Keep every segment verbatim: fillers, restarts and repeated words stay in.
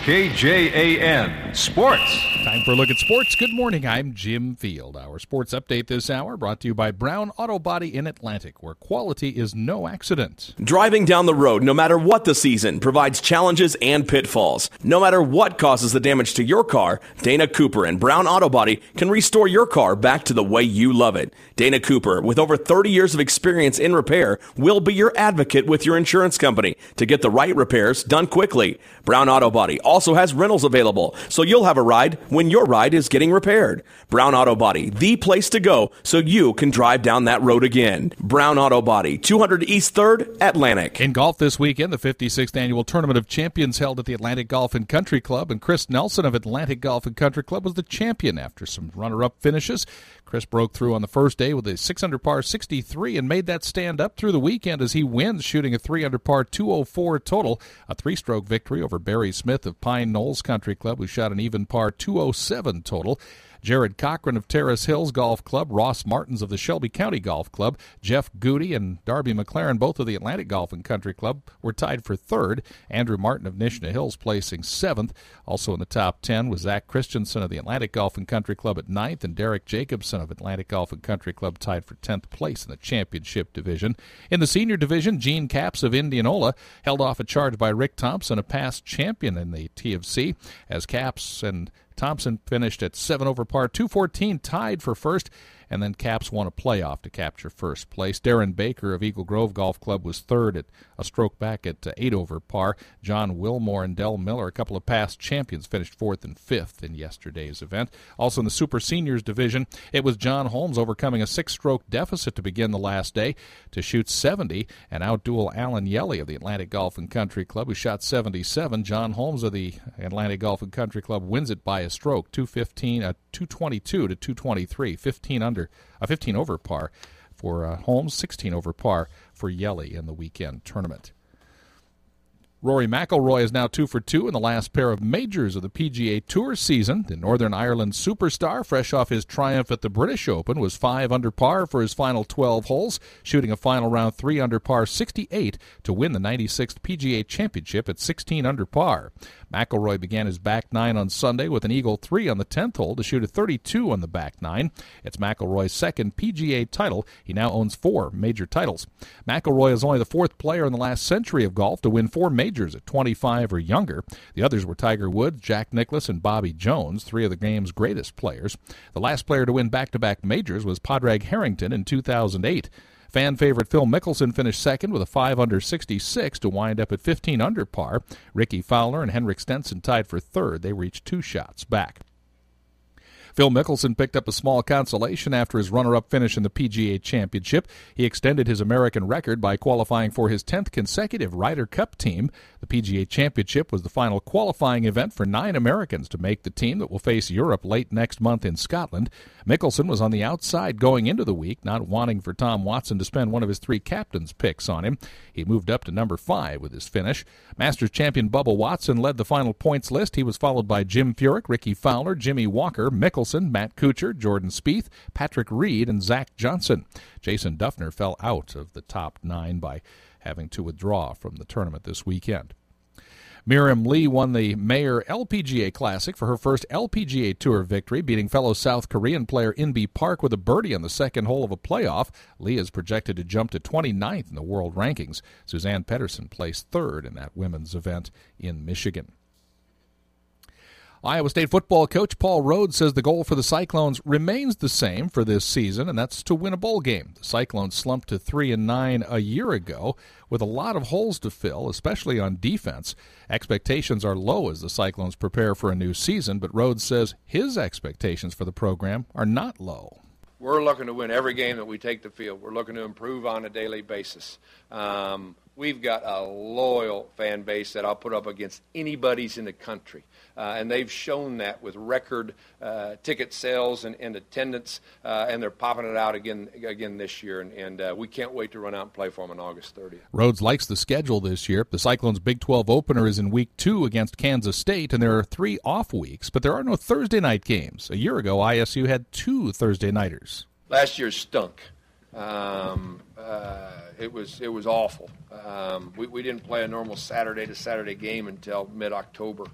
K J A N Sports. Time for a look at sports. Good morning. I'm Jim Field. Our sports update this hour brought to you by Brown Auto Body in Atlantic, where quality is no accident. Driving down the road, no matter what the season, provides challenges and pitfalls. No matter what causes the damage to your car, Dana Cooper and Brown Auto Body can restore your car back to the way you love it. Dana Cooper, with over thirty years of experience in repair, will be your advocate with your insurance company to get the right repairs done quickly. Brown Auto Body also has rentals available, so you'll have a ride when your ride is getting repaired. Brown Auto Body, the place to go so you can drive down that road again. Brown Auto Body, two hundred East third, Atlantic. In golf this weekend, the fifty-sixth Annual Tournament of Champions held at the Atlantic Golf and Country Club, and Chris Nelson of Atlantic Golf and Country Club was the champion after some runner-up finishes. Chris broke through on the first day with a six under par sixty-three and made that stand up through the weekend as he wins, shooting a three under par two oh four total, a three-stroke victory over Barry Smith of Pine Knolls Country Club, who shot an even par two oh seven total. Jared Cochran of Terrace Hills Golf Club, Ross Martins of the Shelby County Golf Club, Jeff Goody and Darby McLaren, both of the Atlantic Golf and Country Club, were tied for third. Andrew Martin of Nishna Hills placing seventh. Also in the top ten was Zach Christensen of the Atlantic Golf and Country Club at ninth, and Derek Jacobson of Atlantic Golf and Country Club tied for tenth place in the championship division. In the senior division, Gene Capps of Indianola held off a charge by Rick Thompson, a past champion in the T of C, as Capps and Thompson finished at seven over par two fourteen, tied for first, and then Capps won a playoff to capture first place. Darren Baker of Eagle Grove Golf Club was third at a stroke back at eight over par. John Wilmore and Del Miller, a couple of past champions, finished fourth and fifth in yesterday's event. Also in the Super Seniors division, it was John Holmes overcoming a six-stroke deficit to begin the last day to shoot seventy and outduel Alan Yelly of the Atlantic Golf and Country Club, who shot seventy-seven. John Holmes of the Atlantic Golf and Country Club wins it by a stroke, two fifteen, uh, two twenty-two to two twenty-three, fifteen under, uh, fifteen over par for uh, Holmes, sixteen over par for Yelly in the weekend tournament. Rory McIlroy is now two for two in the last pair of majors of the P G A Tour season. The Northern Ireland superstar, fresh off his triumph at the British Open, was five under par for his final twelve holes, shooting a final round three under par sixty-eight to win the ninety-sixth P G A Championship at sixteen under par. McIlroy began his back nine on Sunday with an eagle three on the tenth hole to shoot a thirty-two on the back nine. It's McIlroy's second P G A title. He now owns four major titles. McIlroy is only the fourth player in the last century of golf to win four majors at twenty-five or younger. The others were Tiger Woods, Jack Nicklaus, and Bobby Jones, three of the game's greatest players. The last player to win back-to-back majors was Padraig Harrington in two thousand eight. Fan favorite Phil Mickelson finished second with a five under sixty-six to wind up at fifteen under par. Ricky Fowler and Henrik Stenson tied for third. They reached two shots back. Phil Mickelson picked up a small consolation after his runner-up finish in the P G A Championship. He extended his American record by qualifying for his tenth consecutive Ryder Cup team. The P G A Championship was the final qualifying event for nine Americans to make the team that will face Europe late next month in Scotland. Mickelson was on the outside going into the week, not wanting for Tom Watson to spend one of his three captain's picks on him. He moved up to number five with his finish. Masters champion Bubba Watson led the final points list. He was followed by Jim Furyk, Ricky Fowler, Jimmy Walker, Mickelson, Matt Kuchar, Jordan Spieth, Patrick Reed, and Zach Johnson. Jason Duffner fell out of the top nine by having to withdraw from the tournament this weekend. Miriam Lee won the Mayer L P G A Classic for her first L P G A Tour victory, beating fellow South Korean player Inbee Park with a birdie on the second hole of a playoff. Lee is projected to jump to twenty-ninth in the world rankings. Suzanne Pedersen placed third in that women's event in Michigan. Iowa State football coach Paul Rhodes says the goal for the Cyclones remains the same for this season, and that's to win a bowl game. The Cyclones slumped to three and nine a year ago with a lot of holes to fill, especially on defense. Expectations are low as the Cyclones prepare for a new season, but Rhodes says his expectations for the program are not low. We're looking to win every game that we take the field. We're looking to improve on a daily basis. Um, we've got a loyal fan base that I'll put up against anybody's in the country. Uh, and they've shown that with record uh, ticket sales and, and attendance, uh, and they're popping it out again again this year. And, and uh, we can't wait to run out and play for them on August thirtieth. Rhodes likes the schedule this year. The Cyclones' Big twelve opener is in week two against Kansas State, and there are three off weeks. But there are no Thursday night games. A year ago, I S U had two Thursday nighters. Last year stunk. Um, uh, it was it was awful. Um, we, we didn't play a normal Saturday to Saturday game until mid-October.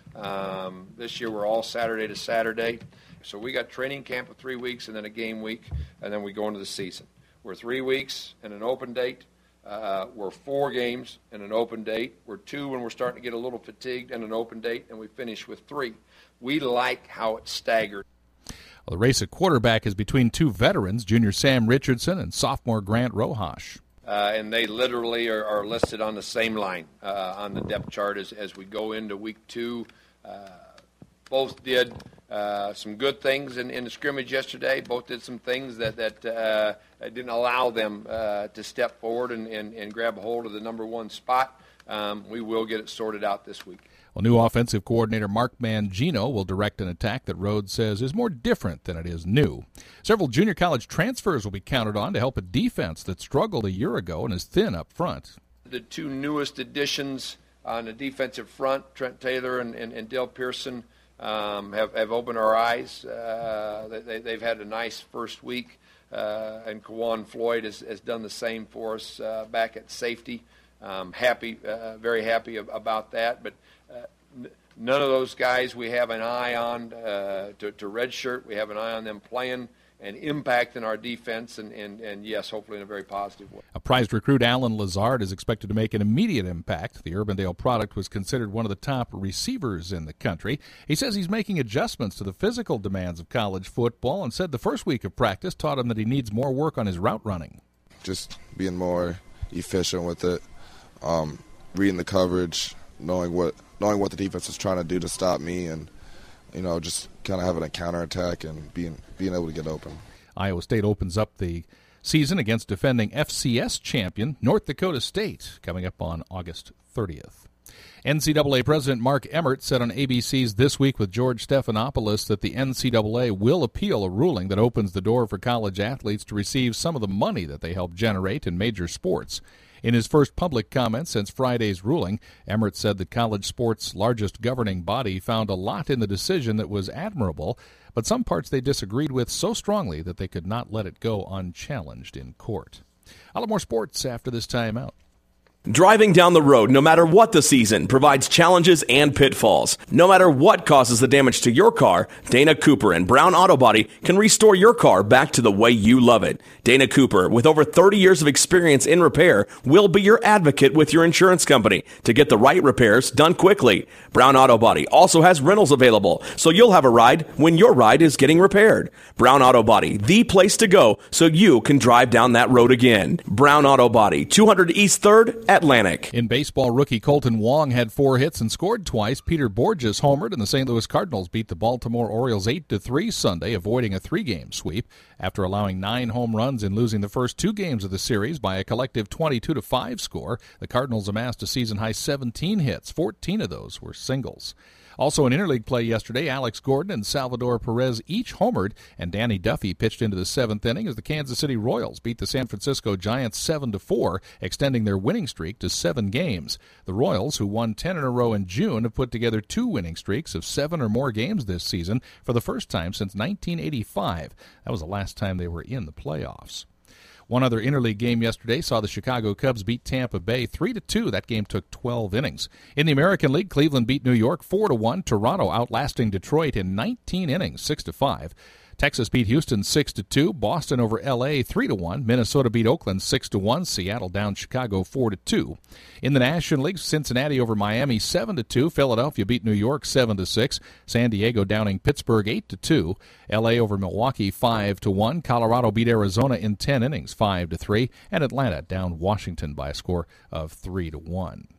Um, this year we're all Saturday to Saturday. So we got training camp of three weeks and then a game week, and then we go into the season. We're three weeks and an open date. Uh, we're four games and an open date. We're two when we're starting to get a little fatigued and an open date, and we finish with three. We like how it's staggered. Well, the race at quarterback is between two veterans, junior Sam Richardson and sophomore Grant Rohash. Uh, and they literally are, are listed on the same line uh, on the depth chart as, as we go into week two. Uh, both did uh, some good things in, in the scrimmage yesterday. Both did some things that, that uh, didn't allow them uh, to step forward and, and, and grab a hold of the number one spot. Um, we will get it sorted out this week. Well, new offensive coordinator Mark Mangino will direct an attack that Rhodes says is more different than it is new. Several junior college transfers will be counted on to help a defense that struggled a year ago and is thin up front. The two newest additions on the defensive front, Trent Taylor and, and, and Dale Pearson, um, have, have opened our eyes. Uh, they, they've had a nice first week, uh, and Kawan Floyd has, has done the same for us uh, back at safety. Um, happy, uh, very happy about that. But uh, n- none of those guys we have an eye on uh, to, to redshirt. We have an eye on them playing and impacting our defense, and, and, and yes, hopefully in a very positive way. A prized recruit, Alan Lazard, is expected to make an immediate impact. The Urbandale product was considered one of the top receivers in the country. He says he's making adjustments to the physical demands of college football and said the first week of practice taught him that he needs more work on his route running. Just being more efficient with it, um, reading the coverage, knowing what knowing what the defense is trying to do to stop me, and you know, just kind of having a counterattack and being being able to get open. Iowa State opens up the season against defending F C S champion North Dakota State coming up on August thirtieth. N C double A President Mark Emmert said on A B C's This Week with George Stephanopoulos that the N C double A will appeal a ruling that opens the door for college athletes to receive some of the money that they help generate in major sports. In his first public comment since Friday's ruling, Emmert said that college sports' largest governing body found a lot in the decision that was admirable, but some parts they disagreed with so strongly that they could not let it go unchallenged in court. I'll have more sports after this timeout. Driving down the road, no matter what the season, provides challenges and pitfalls. No matter what causes the damage to your car, Dana Cooper and Brown Auto Body can restore your car back to the way you love it. Dana Cooper, with over thirty years of experience in repair, will be your advocate with your insurance company to get the right repairs done quickly. Brown Auto Body also has rentals available, so you'll have a ride when your ride is getting repaired. Brown Auto Body, the place to go so you can drive down that road again. Brown Auto Body, two hundred East third, Atlantic. In baseball, rookie Colton Wong had four hits and scored twice. Peter Borges homered, and the Saint Louis Cardinals beat the Baltimore Orioles eight to three Sunday, avoiding a three-game sweep after allowing nine home runs and losing the first two games of the series by a collective twenty-two to five score. The Cardinals amassed a season-high seventeen hits. fourteen of those were singles. Also in interleague play yesterday, Alex Gordon and Salvador Perez each homered, and Danny Duffy pitched into the seventh inning as the Kansas City Royals beat the San Francisco Giants seven to four, extending their winning streak to seven games. The Royals, who won ten in a row in June, have put together two winning streaks of seven or more games this season for the first time since nineteen eighty-five. That was the last time they were in the playoffs. One other interleague game yesterday saw the Chicago Cubs beat Tampa Bay three to two. That game took twelve innings. In the American League, Cleveland beat New York four to one. Toronto outlasting Detroit in nineteen innings, six to five. Texas beat Houston six to two. Boston over L A three to one. Minnesota beat Oakland six to one. Seattle down Chicago four to two. In the National League, Cincinnati over Miami seven to two. Philadelphia beat New York seven to six. San Diego downing Pittsburgh eight to two. L A over Milwaukee five to one. Colorado beat Arizona in ten innings five to three. And Atlanta down Washington by a score of three to one.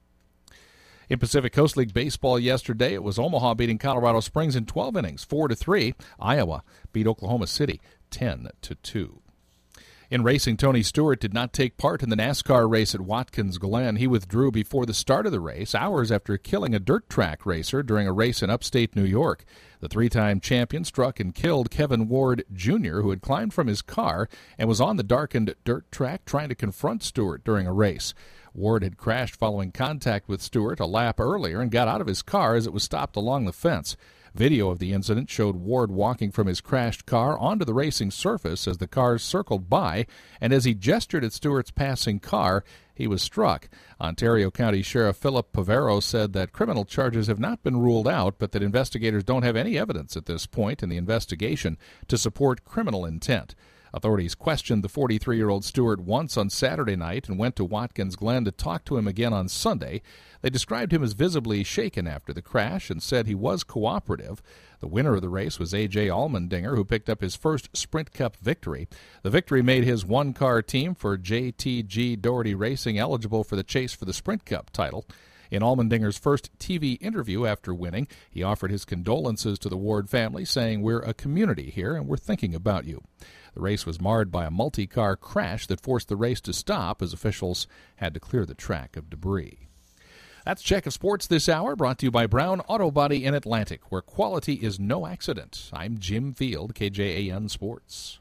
In Pacific Coast League baseball yesterday, it was Omaha beating Colorado Springs in twelve innings, four to three. Iowa beat Oklahoma City ten to two. In racing, Tony Stewart did not take part in the NASCAR race at Watkins Glen. He withdrew before the start of the race, hours after killing a dirt track racer during a race in upstate New York. The three-time champion struck and killed Kevin Ward, Junior, who had climbed from his car and was on the darkened dirt track trying to confront Stewart during a race. Ward had crashed following contact with Stewart a lap earlier and got out of his car as it was stopped along the fence. Video of the incident showed Ward walking from his crashed car onto the racing surface as the cars circled by, and as he gestured at Stewart's passing car, he was struck. Ontario County Sheriff Philip Pavero said that criminal charges have not been ruled out, but that investigators don't have any evidence at this point in the investigation to support criminal intent. Authorities questioned the forty-three-year-old Stewart once on Saturday night and went to Watkins Glen to talk to him again on Sunday. They described him as visibly shaken after the crash and said he was cooperative. The winner of the race was A J Allmendinger, who picked up his first Sprint Cup victory. The victory made his one-car team for J T G Doherty Racing eligible for the chase for the Sprint Cup title. In Allmendinger's first T V interview after winning, he offered his condolences to the Ward family, saying, "We're a community here, and we're thinking about you." The race was marred by a multi-car crash that forced the race to stop as officials had to clear the track of debris. That's Check of Sports this hour, brought to you by Brown Auto Body in Atlantic, where quality is no accident. I'm Jim Field, K J A N Sports.